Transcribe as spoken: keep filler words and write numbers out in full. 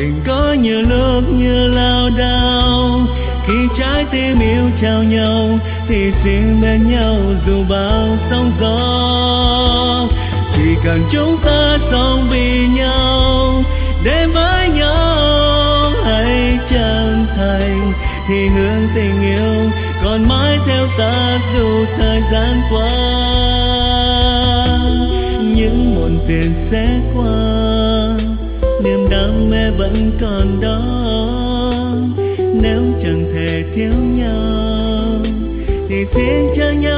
tình có nhiều lúc như lao đao, khi trái tim yêu trao nhau thì xin bên nhau dù bao sóng gió. Chỉ cần chúng ta sống vì nhau, đến với nhau hãy chân thành, thì hướng tình yêu còn mãi theo ta dù thời gian qua. Những muộn phiền sẽ qua, niềm đam mê vẫn còn đó. Nếu chẳng thể thiếu nhau thì xin cho nhau